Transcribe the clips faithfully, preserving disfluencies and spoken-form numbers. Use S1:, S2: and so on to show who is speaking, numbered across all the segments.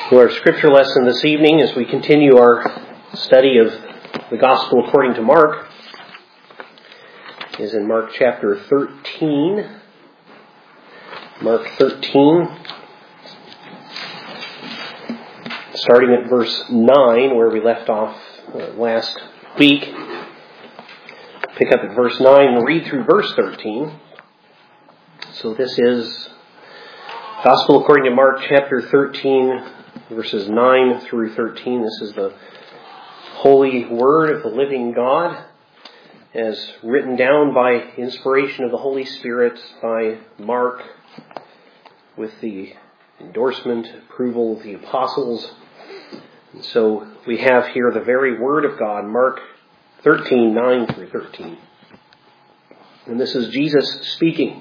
S1: To our scripture lesson this evening as we continue our study of the Gospel according to Mark is in Mark chapter thirteen. Mark thirteen, starting at verse nine where we left off uh, last week. Pick up at verse nine and read through verse thirteen. So this is Gospel according to Mark chapter thirteen, verses nine through thirteen. This is the holy word of the living God as written down by inspiration of the Holy Spirit by Mark with the endorsement, approval of the apostles. And so we have here the very word of God, Mark thirteen, nine through thirteen. And this is Jesus speaking.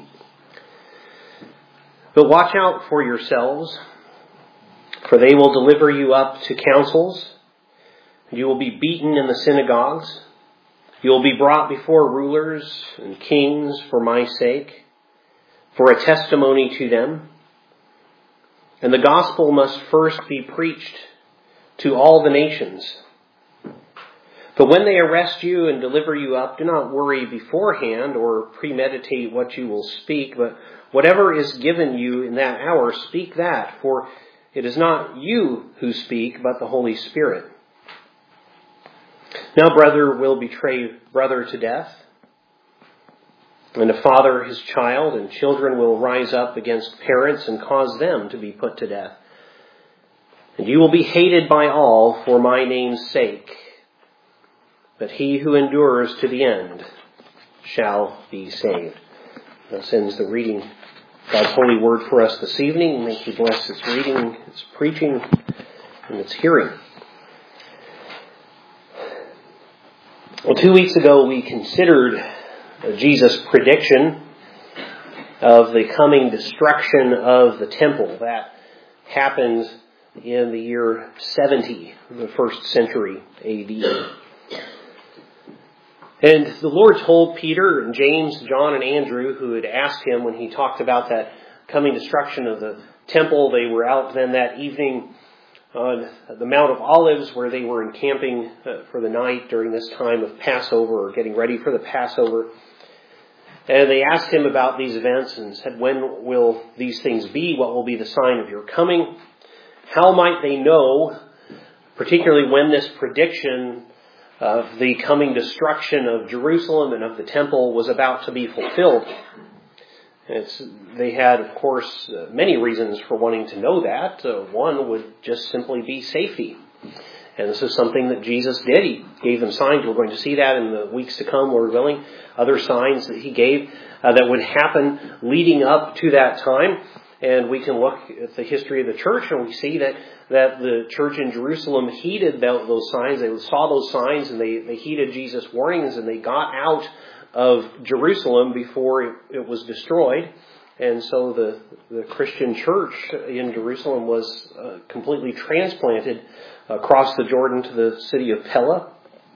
S1: But watch out for yourselves, for they will deliver you up to councils. You will be beaten in the synagogues. You will be brought before rulers and kings for my sake, for a testimony to them. And the gospel must first be preached to all the nations. But when they arrest you and deliver you up, do not worry beforehand or premeditate what you will speak, but whatever is given you in that hour, speak that, for it is not you who speak, but the Holy Spirit. Now brother will betray brother to death, and a father his child, and children will rise up against parents and cause them to be put to death. And you will be hated by all for my name's sake, but he who endures to the end shall be saved. Thus ends the reading of God's holy word for us this evening. May He bless its reading, its preaching, and its hearing. Well, two weeks ago we considered Jesus' prediction of the coming destruction of the temple. That happened in the year seventy, the first century A D. And the Lord told Peter and James, John and Andrew, who had asked him when he talked about that coming destruction of the temple, they were out then that evening on the Mount of Olives where they were encamping for the night during this time of Passover or getting ready for the Passover. And they asked him about these events and said, when will these things be? What will be the sign of your coming? How might they know, particularly when this prediction of the coming destruction of Jerusalem and of the temple was about to be fulfilled? It's, they had, of course, uh, many reasons for wanting to know that. Uh, one would just simply be safety. And this is something that Jesus did. He gave them signs. We're going to see that in the weeks to come, Lord willing. Other signs that He gave uh, that would happen leading up to that time. And we can look at the history of the church and we see that, that the church in Jerusalem heeded those signs. They saw those signs and they, they heeded Jesus' warnings and they got out of Jerusalem before it, it was destroyed. And so the, the Christian church in Jerusalem was uh, completely transplanted across the Jordan to the city of Pella.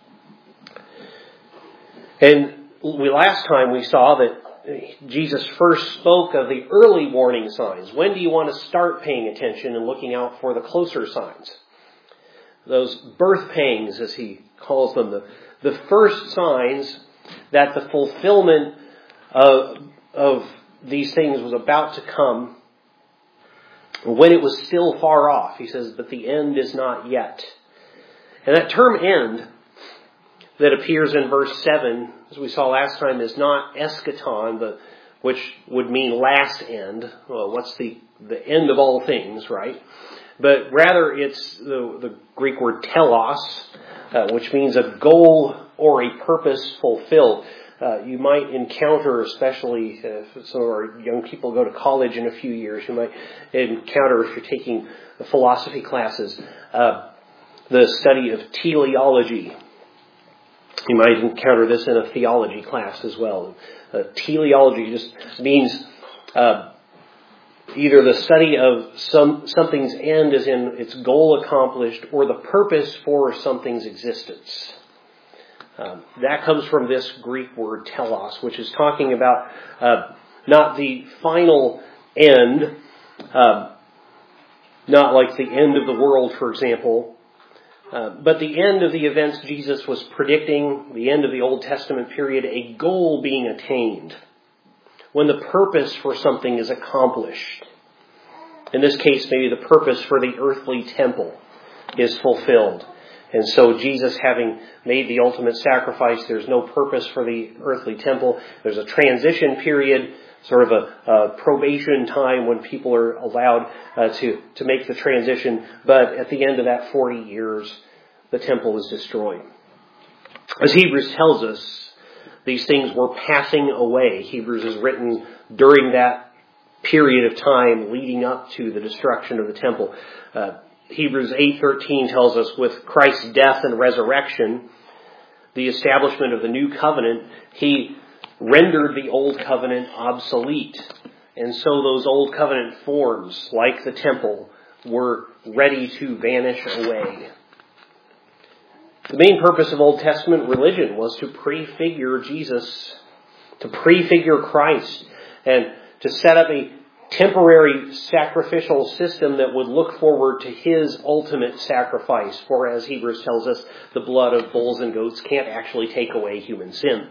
S1: And we, last time we saw that Jesus first spoke of the early warning signs. When do you want to start paying attention and looking out for the closer signs? Those birth pangs, as He calls them, the, the first signs that the fulfillment of, of these things was about to come when it was still far off. He says, but the end is not yet. And that term end that appears in verse seven, as we saw last time, is not eschaton, but which would mean last end. Well, what's the, the end of all things, right? But rather it's the, the Greek word telos, uh, which means a goal or a purpose fulfilled. Uh, you might encounter, especially if some of our young people go to college in a few years, you might encounter, if you're taking the philosophy classes, uh, the study of teleology. You might encounter this in a theology class as well. Uh, teleology just means uh, either the study of some something's end as in its goal accomplished or the purpose for something's existence. Um, that comes from this Greek word telos, which is talking about uh, not the final end, uh, not like the end of the world, for example, uh, but the end of the events Jesus was predicting, the end of the Old Testament period, a goal being attained, when the purpose for something is accomplished. In this case, maybe the purpose for the earthly temple is fulfilled. And so Jesus, having made the ultimate sacrifice, there's no purpose for the earthly temple. There's a transition period, sort of a, a probation time when people are allowed uh, to, to make the transition. But at the end of that forty years, the temple is destroyed. As Hebrews tells us, these things were passing away. Hebrews is written during that period of time leading up to the destruction of the temple. Uh, Hebrews eight thirteen tells us, with Christ's death and resurrection, the establishment of the new covenant, He rendered the old covenant obsolete. And so those old covenant forms, like the temple, were ready to vanish away. The main purpose of Old Testament religion was to prefigure Jesus, to prefigure Christ, and to set up a temporary sacrificial system that would look forward to His ultimate sacrifice. For as Hebrews tells us, the blood of bulls and goats can't actually take away human sin.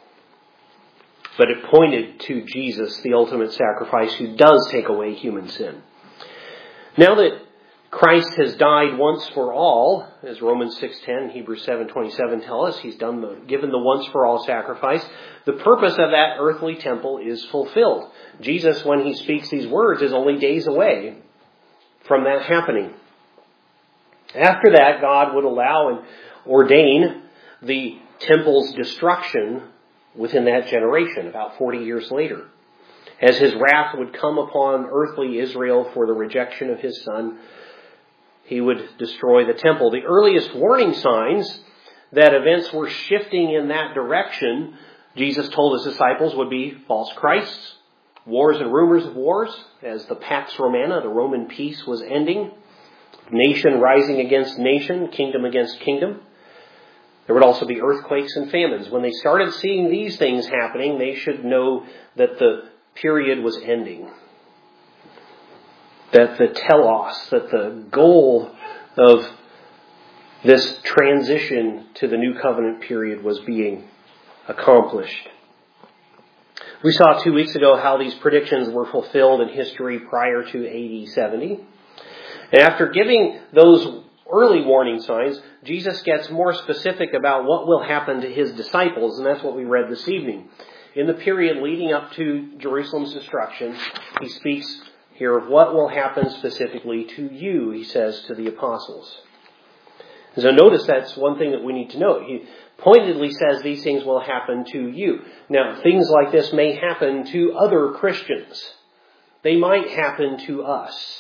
S1: But it pointed to Jesus, the ultimate sacrifice, who does take away human sin. Now that Christ has died once for all, as Romans six ten and Hebrews seven twenty-seven tell us, He's done the, given the once for all sacrifice, the purpose of that earthly temple is fulfilled. Jesus, when He speaks these words, is only days away from that happening. After that, God would allow and ordain the temple's destruction within that generation, about forty years later. As His wrath would come upon earthly Israel for the rejection of His Son, He would destroy the temple. The earliest warning signs that events were shifting in that direction, Jesus told His disciples, would be false Christs, wars and rumors of wars, as the Pax Romana, the Roman peace, was ending, nation rising against nation, kingdom against kingdom. There would also be earthquakes and famines. When they started seeing these things happening, they should know that the period was ending. That the telos, that the goal of this transition to the new covenant period was being accomplished. We saw two weeks ago how these predictions were fulfilled in history prior to A D seventy. And after giving those early warning signs, Jesus gets more specific about what will happen to His disciples, and that's what we read this evening. In the period leading up to Jerusalem's destruction, He speaks here of what will happen specifically to you, He says to the apostles. So notice that's one thing that we need to note. He pointedly says these things will happen to you. Now, things like this may happen to other Christians. They might happen to us.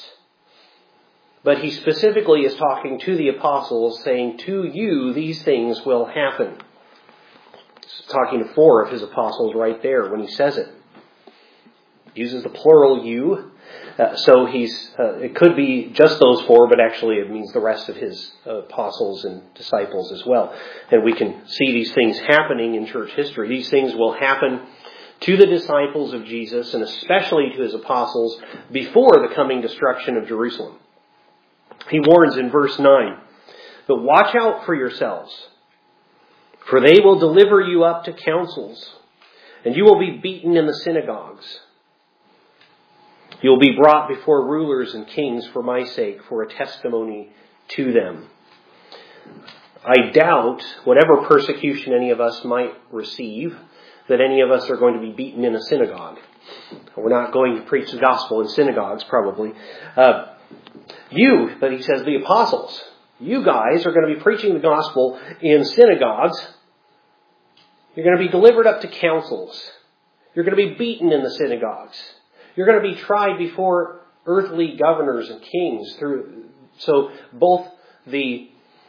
S1: But He specifically is talking to the apostles, saying, to you, these things will happen. He's talking to four of His apostles right there when He says it. He uses the plural you. Uh, so he's, uh, it could be just those four, but actually it means the rest of His uh, apostles and disciples as well. And we can see these things happening in church history. These things will happen to the disciples of Jesus, and especially to His apostles, before the coming destruction of Jerusalem. He warns in verse nine, but watch out for yourselves, for they will deliver you up to councils, and you will be beaten in the synagogues. You will be brought before rulers and kings for my sake, for a testimony to them. I doubt, whatever persecution any of us might receive, that any of us are going to be beaten in a synagogue. We're not going to preach the gospel in synagogues, probably. Uh, you, but he says the apostles, you guys are going to be preaching the gospel in synagogues. You're going to be delivered up to councils. You're going to be beaten in the synagogues. You're going to be tried before earthly governors and kings. Through So both the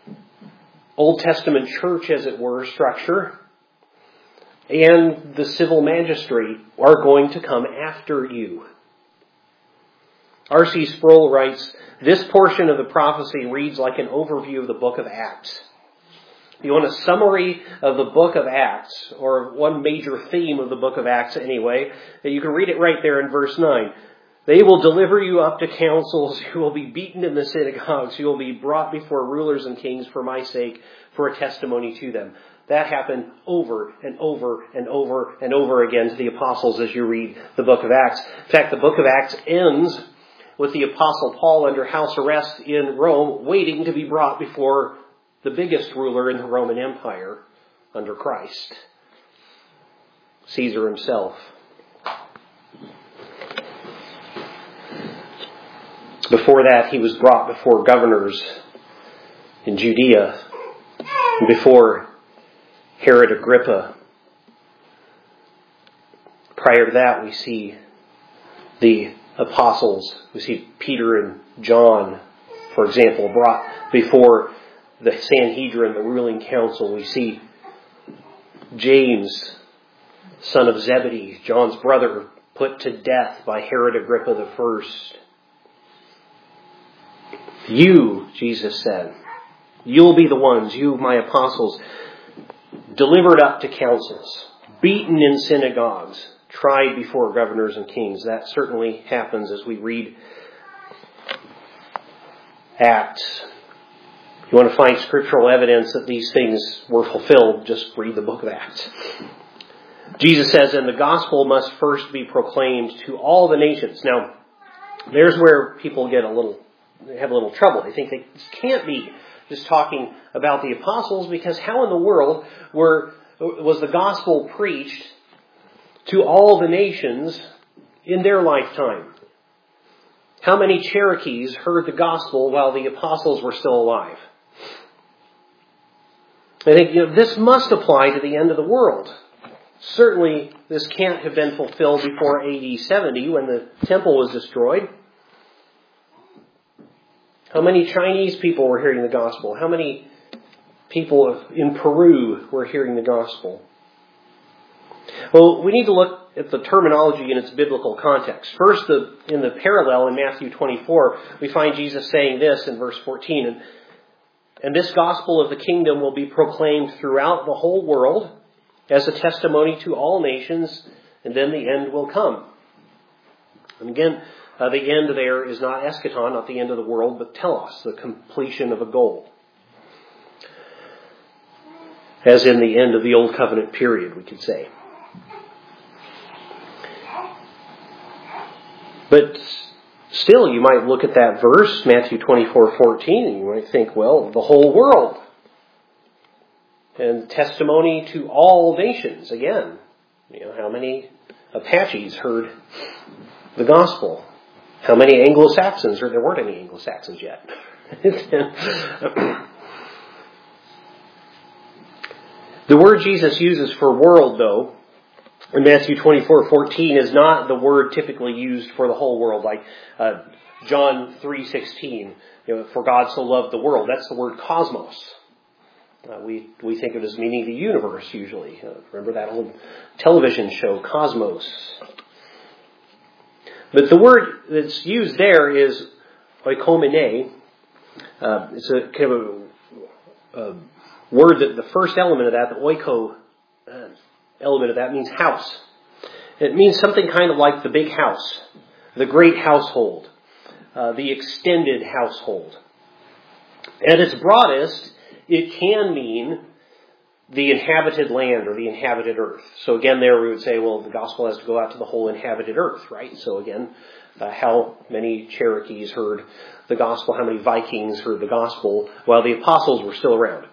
S1: Old Testament church, as it were, structure, and the civil magistrate are going to come after you. R C Sproul writes, this portion of the prophecy reads like an overview of the book of Acts. If you want a summary of the book of Acts, or one major theme of the book of Acts anyway, you can read it right there in verse nine. They will deliver you up to councils. You will be beaten in the synagogues. You will be brought before rulers and kings for my sake, for a testimony to them. That happened over and over and over and over again to the apostles as you read the book of Acts. In fact, the book of Acts ends with the apostle Paul under house arrest in Rome, waiting to be brought before the biggest ruler in the Roman Empire under Christ, Caesar himself. Before that, he was brought before governors in Judea, and before Herod Agrippa. Prior to that, we see the apostles. We see Peter and John, for example, brought before the Sanhedrin, the ruling council. We see James, son of Zebedee, John's brother, put to death by Herod Agrippa the first. You, Jesus said, you'll be the ones, you, my apostles, delivered up to councils, beaten in synagogues, tried before governors and kings. That certainly happens as we read Acts. If you want to find scriptural evidence that these things were fulfilled, just read the book of Acts. Jesus says, and the gospel must first be proclaimed to all the nations. Now, there's where people get a little They have a little trouble. They think they, this can't be just talking about the apostles, because how in the world were was the gospel preached to all the nations in their lifetime? How many Cherokees heard the gospel while the apostles were still alive? I think you know, this must apply to the end of the world. Certainly, this can't have been fulfilled before A D seventy when the temple was destroyed. How many Chinese people were hearing the gospel? How many people in Peru were hearing the gospel? Well, we need to look at the terminology in its biblical context. First, the, in the parallel in Matthew twenty-four, we find Jesus saying this in verse fourteen. And, and this gospel of the kingdom will be proclaimed throughout the whole world as a testimony to all nations, and then the end will come. And again, Uh, the end there is not eschaton, not the end of the world, but telos, the completion of a goal. As in the end of the Old Covenant period, we could say. But still, you might look at that verse, Matthew twenty-four fourteen, and you might think, well, the whole world. And testimony to all nations. Again, you know, how many Apaches heard the gospel? How many Anglo-Saxons, or there weren't any Anglo-Saxons yet. The word Jesus uses for world, though, in Matthew twenty-four fourteen is not the word typically used for the whole world, like uh, John three sixteen, you know, for God so loved the world. That's the word cosmos. Uh, we we think of it as meaning the universe, usually. Uh, remember that old television show, Cosmos? But the word that's used there is oikomene. Uh, it's a kind of a, a word that the first element of that, the oiko uh, element of that, means house. It means something kind of like the big house, the great household, uh, the extended household. At its broadest, it can mean the inhabited land or the inhabited earth. So again, there we would say, well, the gospel has to go out to the whole inhabited earth, right? So again, uh, how many Cherokees heard the gospel? How many Vikings heard the gospel while the apostles were still around?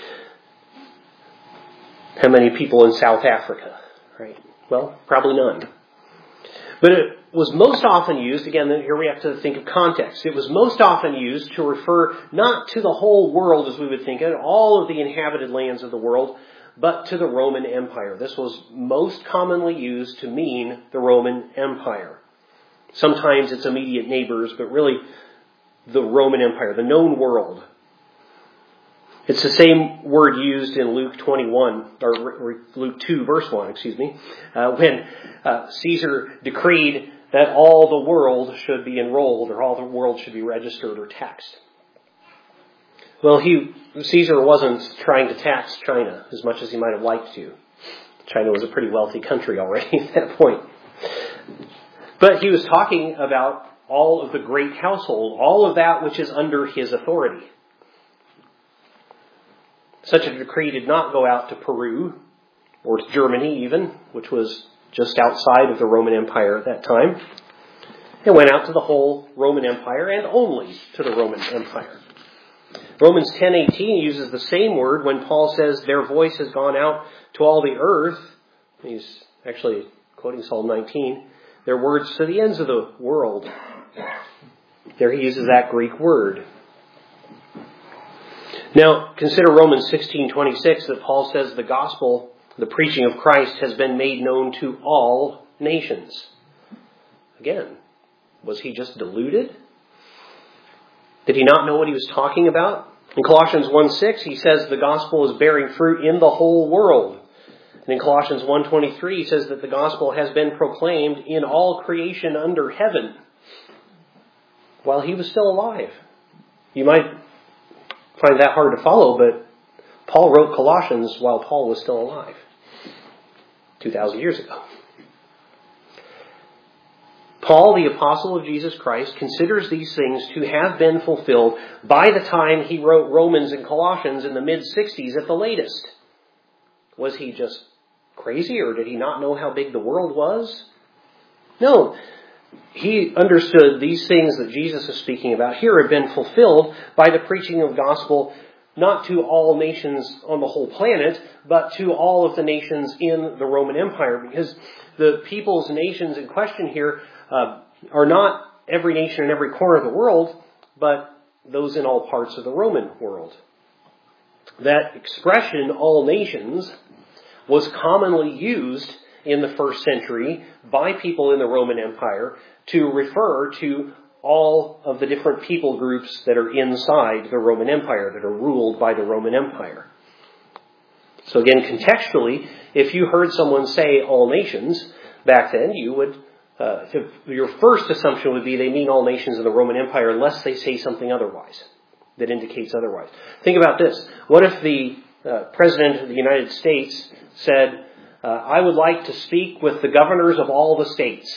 S1: How many people in South Africa, right? Well, probably none. But it was most often used, again, here we have to think of context. It was most often used to refer not to the whole world as we would think of, all of the inhabited lands of the world, but to the Roman Empire. This was most commonly used to mean the Roman Empire. Sometimes its immediate neighbors, but really the Roman Empire, the known world. It's the same word used in Luke twenty-one, or Luke two, verse one, excuse me, uh, when uh, Caesar decreed that all the world should be enrolled, or all the world should be registered or taxed. Well, he Caesar wasn't trying to tax China as much as he might have liked to. China was a pretty wealthy country already at that point. But he was talking about all of the great household, all of that which is under his authority. Such a decree did not go out to Peru or to Germany even, which was just outside of the Roman Empire at that time. It went out to the whole Roman Empire and only to the Roman Empire. Romans ten eighteen uses the same word when Paul says their voice has gone out to all the earth. He's actually quoting Psalm nineteen. Their words to the ends of the world. There he uses that Greek word. Now, consider Romans sixteen twenty-six that Paul says the gospel, the preaching of Christ, has been made known to all nations. Again, was he just deluded? Did he not know what he was talking about? In Colossians one six, he says the gospel is bearing fruit in the whole world. And in Colossians one twenty-three, he says that the gospel has been proclaimed in all creation under heaven while he was still alive. You might find that hard to follow, but Paul wrote Colossians while Paul was still alive two thousand years ago. Paul, the apostle of Jesus Christ, considers these things to have been fulfilled by the time he wrote Romans and Colossians in the mid-sixties at the latest. Was he just crazy, or did he not know how big the world was? No. He understood these things that Jesus is speaking about here have been fulfilled by the preaching of gospel, not to all nations on the whole planet, but to all of the nations in the Roman Empire. Because the peoples, nations in question here uh, are not every nation in every corner of the world, but those in all parts of the Roman world. That expression, all nations, was commonly used in the first century by people in the Roman Empire to refer to all of the different people groups that are inside the Roman Empire, that are ruled by the Roman Empire. So again, contextually, if you heard someone say all nations back then, you would, uh, your first assumption would be they mean all nations in the Roman Empire unless they say something otherwise that indicates otherwise. Think about this. What if the uh, President of the United States said, uh, I would like to speak with the governors of all the states?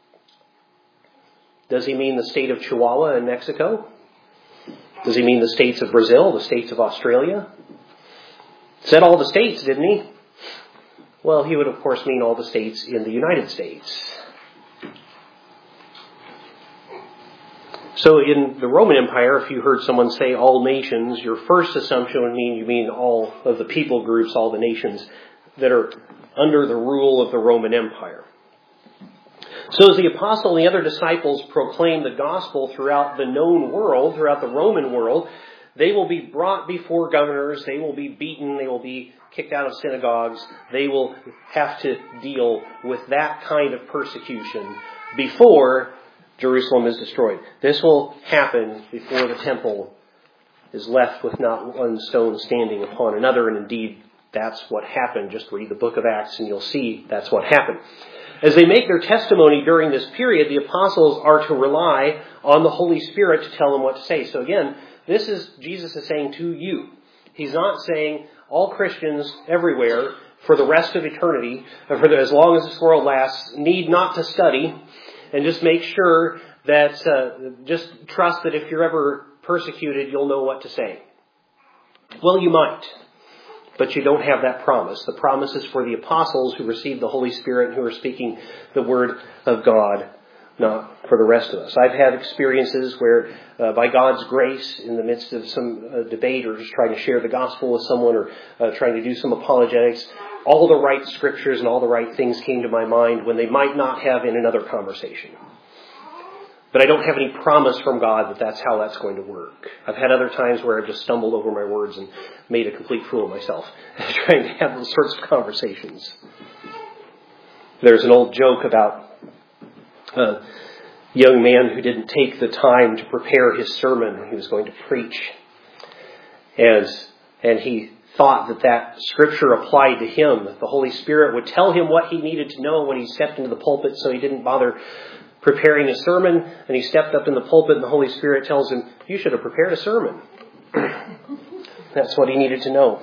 S1: Does he mean the state of Chihuahua in Mexico? Does he mean the states of Brazil, the states of Australia? Said all the states, didn't he? Well, he would of course mean all the states in the United States. So in the Roman Empire, if you heard someone say all nations, your first assumption would mean you mean all of the people groups, all the nations that are under the rule of the Roman Empire. So as the apostle and the other disciples proclaim the gospel throughout the known world, throughout the Roman world, they will be brought before governors, they will be beaten, they will be kicked out of synagogues, they will have to deal with that kind of persecution before Jerusalem is destroyed. This will happen before the temple is left with not one stone standing upon another, and indeed that's what happened. Just read the book of Acts and you'll see that's what happened. As they make their testimony during this period, the apostles are to rely on the Holy Spirit to tell them what to say. So again, this is Jesus is saying to you. He's not saying all Christians everywhere for the rest of eternity, or for the, as long as this world lasts, need not to study, and just make sure that, uh, just trust that if you're ever persecuted, you'll know what to say. Well, you might. But you don't have that promise. The promise is for the apostles who received the Holy Spirit and who are speaking the Word of God, not for the rest of us. I've had experiences where, uh, by God's grace, in the midst of some uh, debate or just trying to share the gospel with someone or uh, trying to do some apologetics, all the right scriptures and all the right things came to my mind when they might not have in another conversation. But I don't have any promise from God that that's how that's going to work. I've had other times where I've just stumbled over my words and made a complete fool of myself trying to have those sorts of conversations. There's an old joke about a young man who didn't take the time to prepare his sermon when he was going to preach. And, and he thought that that scripture applied to him, that the Holy Spirit would tell him what he needed to know when he stepped into the pulpit, so he didn't bother preparing a sermon, and he stepped up in the pulpit and the Holy Spirit tells him, you should have prepared a sermon. That's what he needed to know.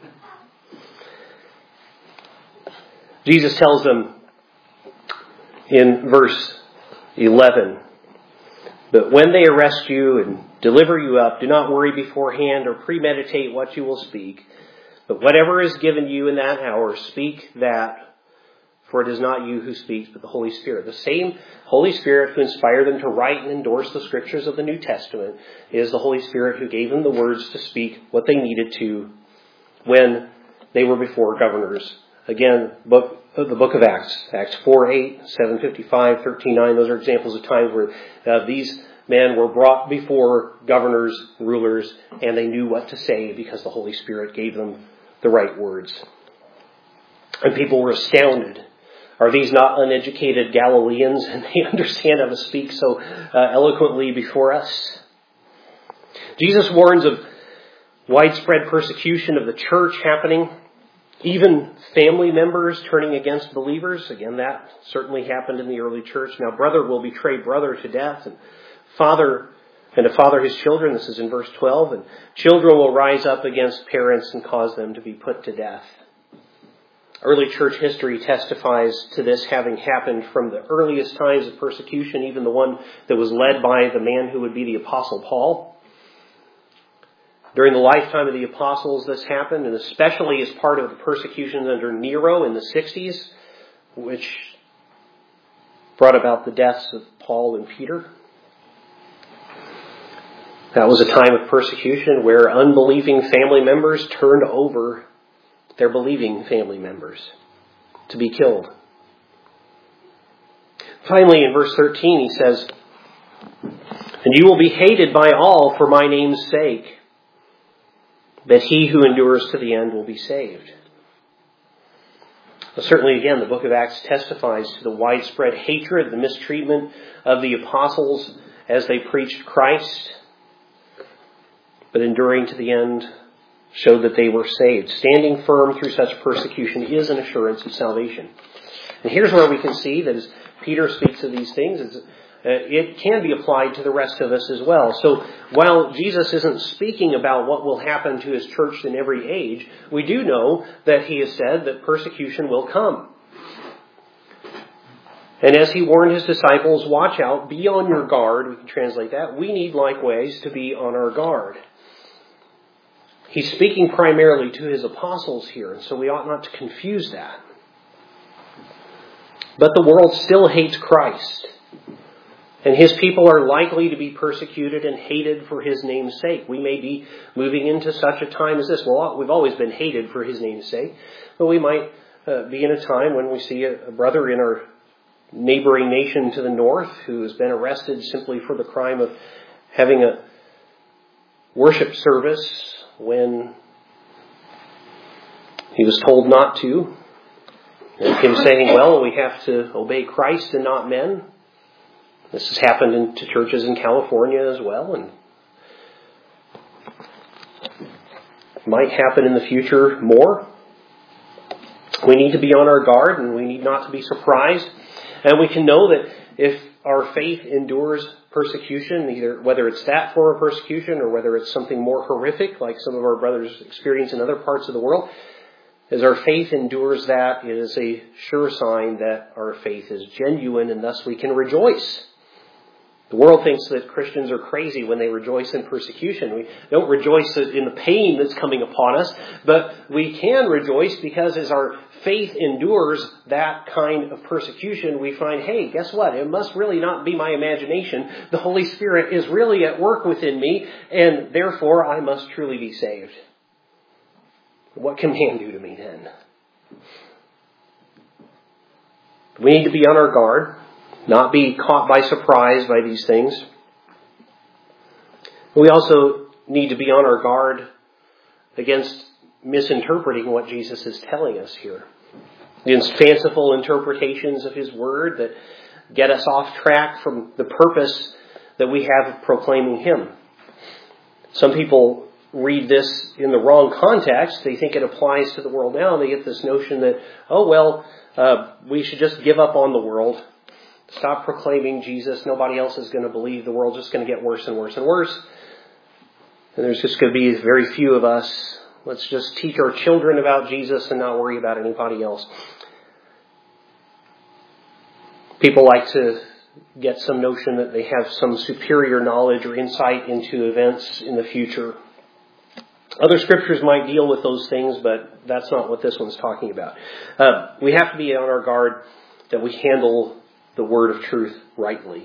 S1: Jesus tells them in verse eleven. But when they arrest you and deliver you up, do not worry beforehand or premeditate what you will speak. But whatever is given you in that hour, speak that, for it is not you who speaks, but the Holy Spirit. The same Holy Spirit who inspired them to write and endorse the scriptures of the New Testament is the Holy Spirit who gave them the words to speak what they needed to when they were before governors. Again, book, the book of Acts, Acts four eight, seven fifty-five, thirteen nine, those are examples of times where uh, these men were brought before governors, rulers, and they knew what to say because the Holy Spirit gave them the right words. And people were astounded. Are these not uneducated Galileans, and they understand how to speak so uh, eloquently before us? Jesus warns of widespread persecution of the church happening, even family members turning against believers. Again, that certainly happened in the early church. Now, brother will betray brother to death, and father and a father his children. This is in verse twelve. And children will rise up against parents and cause them to be put to death. Early church history testifies to this having happened from the earliest times of persecution, even the one that was led by the man who would be the Apostle Paul. During the lifetime of the apostles, this happened, and especially as part of the persecutions under Nero in the sixties, which brought about the deaths of Paul and Peter. That was a time of persecution where unbelieving family members turned over their believing family members to be killed. Finally, in verse thirteen, he says, "And you will be hated by all for my name's sake, but he who endures to the end will be saved." Well, certainly, again, the book of Acts testifies to the widespread hatred, the mistreatment of the apostles as they preached Christ, but enduring to the end showed that they were saved. Standing firm through such persecution is an assurance of salvation. And here's where we can see that as Peter speaks of these things, it's, uh, it can be applied to the rest of us as well. So while Jesus isn't speaking about what will happen to his church in every age, we do know that he has said that persecution will come. And as he warned his disciples, watch out, be on your guard, we can translate that, we need likewise to be on our guard. He's speaking primarily to his apostles here, and so we ought not to confuse that. But the world still hates Christ, and his people are likely to be persecuted and hated for his name's sake. We may be moving into such a time as this. Well, we've always been hated for his name's sake, but we might uh, be in a time when we see a, a brother in our neighboring nation to the north who has been arrested simply for the crime of having a worship service when he was told not to. And him saying, well, we have to obey Christ and not men. This has happened in, to churches in California as well, and might happen in the future more. We need to be on our guard, and we need not to be surprised. And we can know that if our faith endures persecution, either whether it's that form of persecution or whether it's something more horrific like some of our brothers experience in other parts of the world, as our faith endures that, it is a sure sign that our faith is genuine, and thus we can rejoice. The world thinks that Christians are crazy when they rejoice in persecution. We don't rejoice in the pain that's coming upon us, but we can rejoice because as our faith endures that kind of persecution, we find, hey, guess what? It must really not be my imagination. The Holy Spirit is really at work within me, and therefore I must truly be saved. What can man do to me then? We need to be on our guard, not be caught by surprise by these things. We also need to be on our guard against misinterpreting what Jesus is telling us here. These fanciful interpretations of his word that get us off track from the purpose that we have of proclaiming him. Some people read this in the wrong context. They think it applies to the world now. They get this notion that, oh, well, uh, we should just give up on the world. Stop proclaiming Jesus. Nobody else is going to believe. The world's just going to get worse and worse and worse. And there's just going to be very few of us. Let's just teach our children about Jesus and not worry about anybody else. People like to get some notion that they have some superior knowledge or insight into events in the future. Other scriptures might deal with those things, but that's not what this one's talking about. Uh, we have to be on our guard that we handle the word of truth rightly.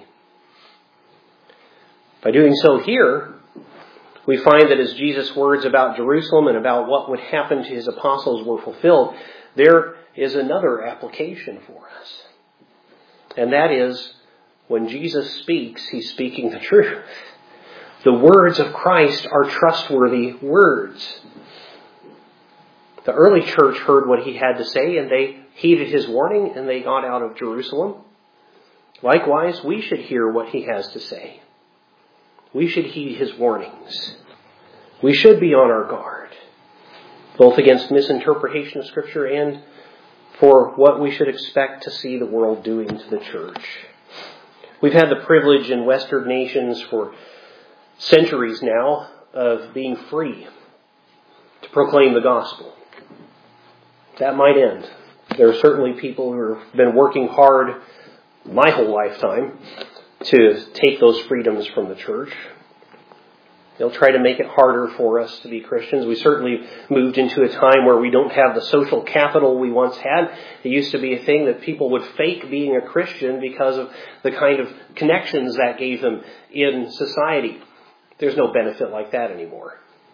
S1: By doing so here, we find that as Jesus' words about Jerusalem and about what would happen to his apostles were fulfilled, there is another application for us. And that is, when Jesus speaks, he's speaking the truth. The words of Christ are trustworthy words. The early church heard what he had to say, and they heeded his warning, and they got out of Jerusalem. Likewise, we should hear what he has to say. We should heed his warnings. We should be on our guard, both against misinterpretation of Scripture and for what we should expect to see the world doing to the church. We've had the privilege in Western nations for centuries now of being free to proclaim the gospel. That might end. There are certainly people who have been working hard my whole lifetime to take those freedoms from the church. They'll try to make it harder for us to be Christians. We certainly moved into a time where we don't have the social capital we once had. It used to be a thing that people would fake being a Christian because of the kind of connections that gave them in society. There's no benefit like that anymore.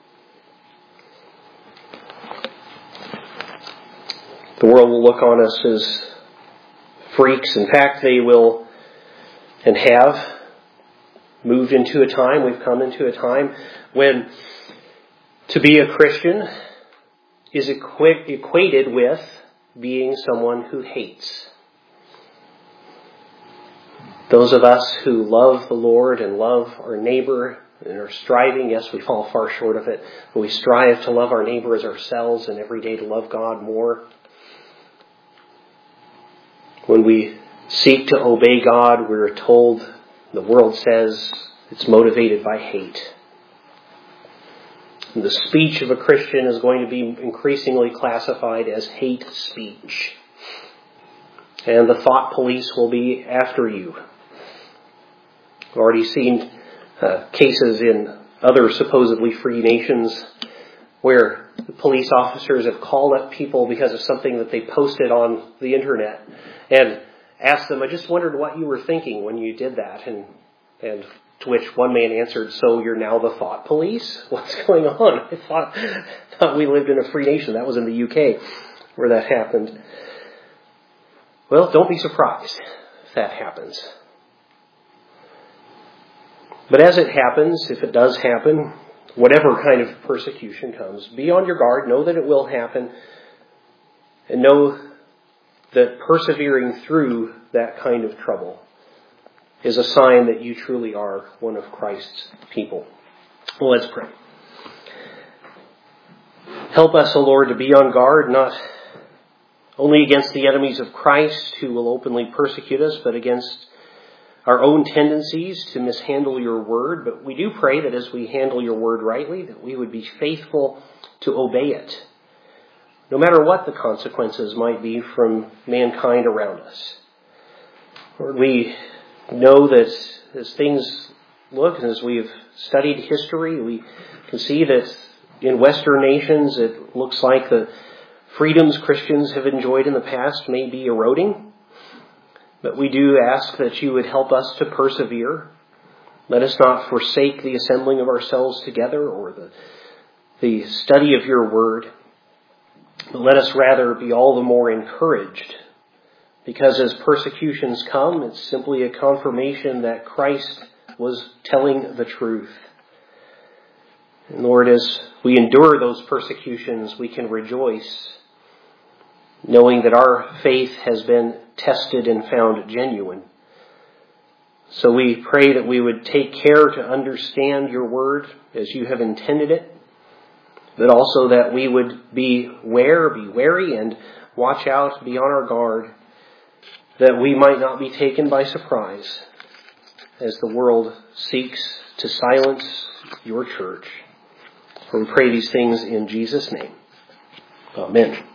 S1: The world will look on us as freaks. In fact, they will and have moved into a time, we've come into a time when to be a Christian is equ- equated with being someone who hates. Those of us who love the Lord and love our neighbor and are striving, yes, we fall far short of it, but we strive to love our neighbor as ourselves and every day to love God more. When we seek to obey God, we're told, the world says, it's motivated by hate. And the speech of a Christian is going to be increasingly classified as hate speech. And the thought police will be after you. We've already seen uh, cases in other supposedly free nations where the police officers have called up people because of something that they posted on the internet and asked them, I just wondered what you were thinking when you did that. And and to which one man answered, so you're now the thought police? What's going on? I thought, thought we lived in a free nation. That was in the U K where that happened. Well, don't be surprised if that happens. But as it happens, if it does happen, whatever kind of persecution comes, be on your guard, know that it will happen, and know that persevering through that kind of trouble is a sign that you truly are one of Christ's people. Well, let's pray. Help us, O Lord, to be on guard, not only against the enemies of Christ who will openly persecute us, but against our own tendencies to mishandle your word. But we do pray that as we handle your word rightly, that we would be faithful to obey it, no matter what the consequences might be from mankind around us. Lord, we know that as things look, and as we've studied history, we can see that in Western nations it looks like the freedoms Christians have enjoyed in the past may be eroding. But we do ask that you would help us to persevere. Let us not forsake the assembling of ourselves together or the, the study of your word. But let us rather be all the more encouraged, because as persecutions come, it's simply a confirmation that Christ was telling the truth. And Lord, as we endure those persecutions, we can rejoice, knowing that our faith has been tested and found genuine. So we pray that we would take care to understand your word as you have intended it, but also that we would be ware, be wary, and watch out, be on our guard, that we might not be taken by surprise as the world seeks to silence your church. For we pray these things in Jesus' name. Amen.